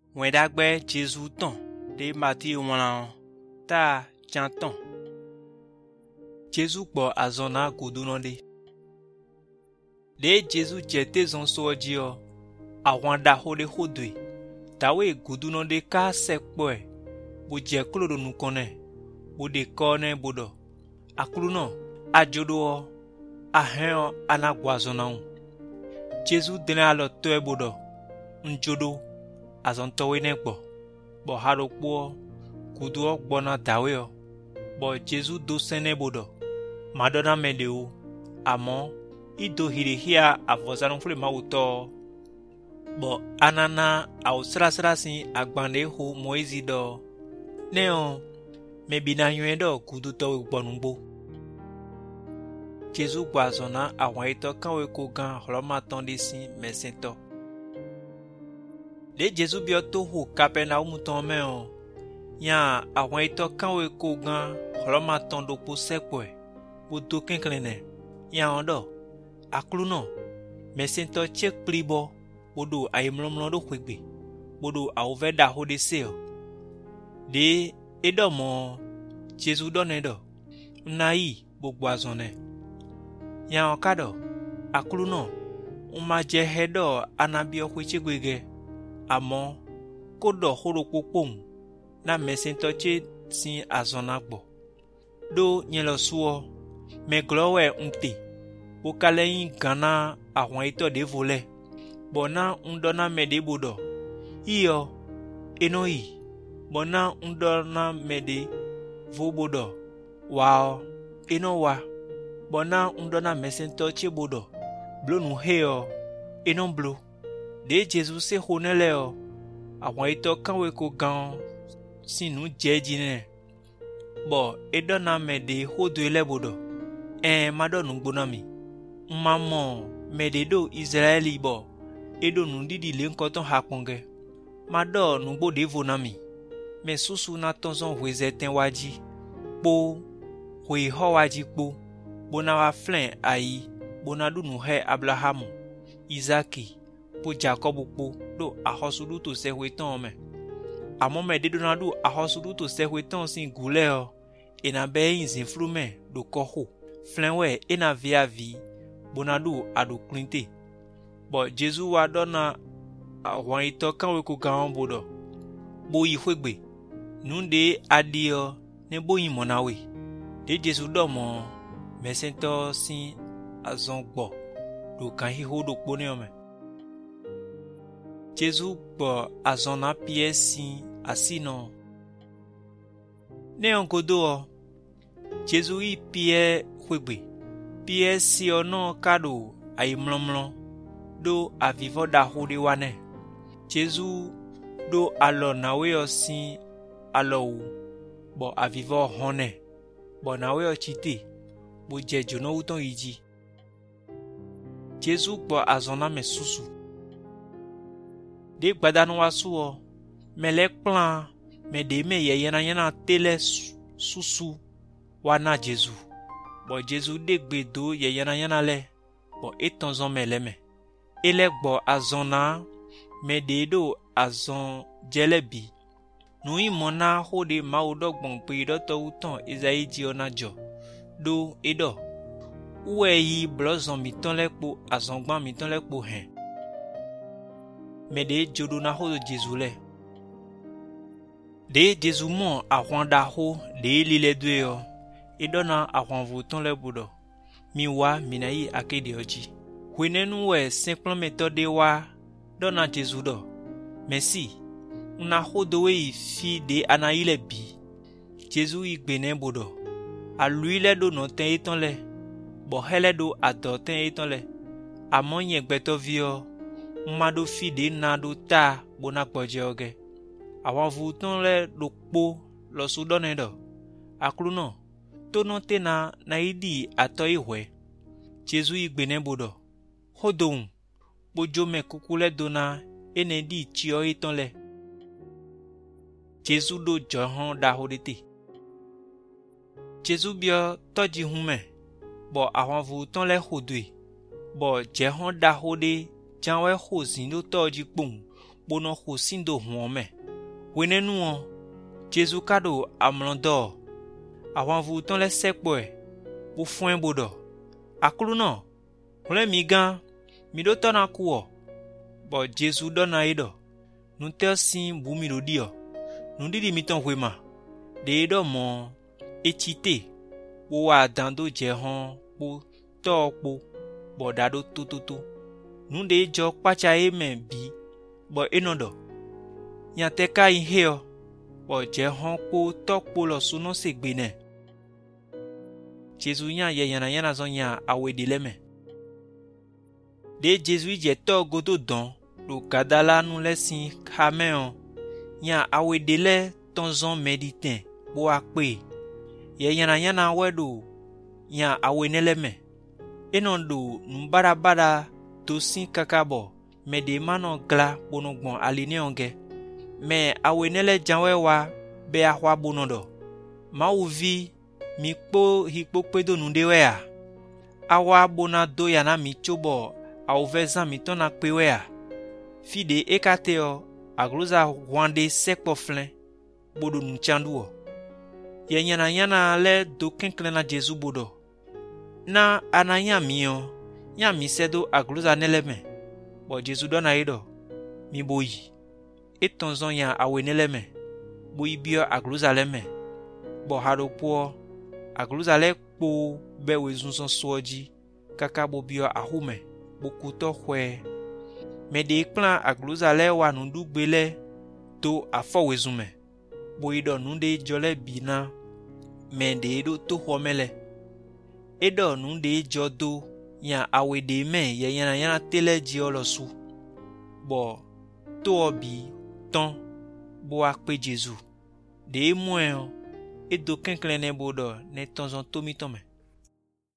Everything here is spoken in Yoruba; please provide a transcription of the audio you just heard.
Wendagbe Jésus ton de Mati wana ta janton. Jésus bo azona godunonde. De Jésus jete zon sodio awanda hode hodwe. Tawe godunonde ka sekpoe. Bo je klodo nukone. Bo de kone bodo. Akuluno ajodo aheo anagwazona. Jésus dene alo toe bodo. Njodo azontowe negbo. Bo harokpo kudu gbona dawe bo Jésus do sene bodo. Madonna medeo amo ido hirihia avozanu fule mauto. Bo anana au srasra sin agbande ho Moizi do. Neo mebina yuedo kudu to gbonugbo. Jésus gbazona awon ito kanwe ko gan holoma tonde sin mesento. De Jésus bioto ho Capernaum ton meo. Ya awon ito kanwe ko gan holoma tondo po sekwe. Bodo kenklene. Ya ondo. Akluno. Mesento chek plibo. Bodo ayemlomlo do kwegbe. Bodo auveda ho de seo. De edomo. Jésus donedo. Nai bogbazone. Ya okado. Akluno. Umaje hedo anabio kwichigwege. Amo kodo horo popong na mesento che sin azonagbo. Do nyelo suo me glowe umte. Bokaleyin gana awon ito de vole. Bona undona mede bodo. Iyo enoi. Bona undona mede vo bodo. Wao enowa. Bona undona mesento che bodo. Blonu heo enon blo. De Jésus se honeleo awon ito kanwe ko gan sinu jejine bo edona mede hodo elebodo madonu gbonami mmamo mede do Israeli bo edo nu didi le nkoton haponge mado nu gbode vonami me susu na tonzon hweze ten waji po hwe ho waji po bona wa flen ayi bona du nu he Abrahamu Isaki po Jacob po do ahosudu to sehweton me. Amo me de donadu ahosudu to sehweton sin guleo. Ena be inzin flume do koho. Flenwe ena via vi. Bonadu adu klinte. Bo Jésus wa dona awon ito kanwe ko gaon bodo. Bo yi hwegbe. Nunde adio ne bo yin monawe. De Jésus domo mesento sin azongbo. Do kan hi hodo kpone ome. Jésus bo azona pie sin asino. Ne onkodo Jésus i pie hwegbe. Pie si ono kado ay mlomlom do avivo da hode wane. Jésus do alo nawe o sin alo u bo avivo hone. Bo nawe o chite bo je jono uton iji. Jésus bo azona me susu. De gbadanu wasuo mele plan me de me yena tele susu wana Jésus. Bo Jésus de gbedo yena le bo etonzon meleme. Ele gbo azona me de do azon jelebi. Nu imona hode maudogbon pe idoto uton Isaïe di onajo. Do edo. Uwe yi blozon miton lekpo azongban miton lekpo hen. Mais de jodo na ho de Jésus le. De Jésus mon a wanda ho de lile dweo. E dona a wanvuton le bodo. Mi wa minayi akede oji. Wenenu we simple méthode wa dona Jésus do. Merci. Una ho de we fi de anaile bi. Jésus igbene bodo. A lui le do no ten eton le. Bo hele do ato ten eton le. A monye gbeto vio. Mmado fide na do ta bona kpoje oge. Awon vuton le lokpo lo sudone do. Akluno tono tena na idi ato ihwe. Jésus igbene bodo. Hodon bojo me kukule dona ene di chio iton le. Jésus do johon da hodete. Jésus bio toji hume. Bo awon vuton le hodwe. Bo jehon da hode janwe hozin do toji pong bono ho sindo huome. Wenenu Jésus kado amlondo. Awan vu ton le sekpoe. Bu fuen bodo. Akulu no. Ole migan. Mido tona kuo. Bo Jésus dona edo. Nun te sin bu mido dio. Nun didi miton wema. De edo mon. Echite. Bo wa dando jehon. Bo to po. Bo dado tututu. Nun de jo kwacha men bi. Bo enodo. Yan te ka in heo. Bo jehon po to po lo suno segbe ne. Jésus yan ye yana zon yan awe dileme. De Jésus je to godo don. Lo kadala nou lesin kameon. Yan awe dile ton zon mediten. Bo akpe. Ye yana wedo. Yan awe neleme. Enondo numbara dosin kakabo. Me de mano gla bonogbon aline onge. Me awe nele janwe wa be ahwa bonodo. Ma uvi mi kpo hikpo pedo nundewea. Awa bona do yana mi chobo auvezan mi tona kwewea. Fide ekateo agloza wande sekpo flen bodo nunchanduo. Ye yana le do kenkle na Jesu bodo. Na ananya miyo nya mi sedo agloza neleme. Bo Jesu dona edo mi boyi. Etonzon ya awe neleme. Boyi bio agloza leme. Bo hado po agloza le po bewe zunson soji. Kaka bo bio ahume. Bo kuto hwe. Me de plan agloza le wa nundu gbele to afo wezume. Boyi do nunde jole bina. Me de edo to homele. Edo nunde jodo yan awe de men ye yana tele jiolo su. Bo to obi ton bo akpe Jésus. De mwen edo kenklene bodo ne tonzon tomi tome.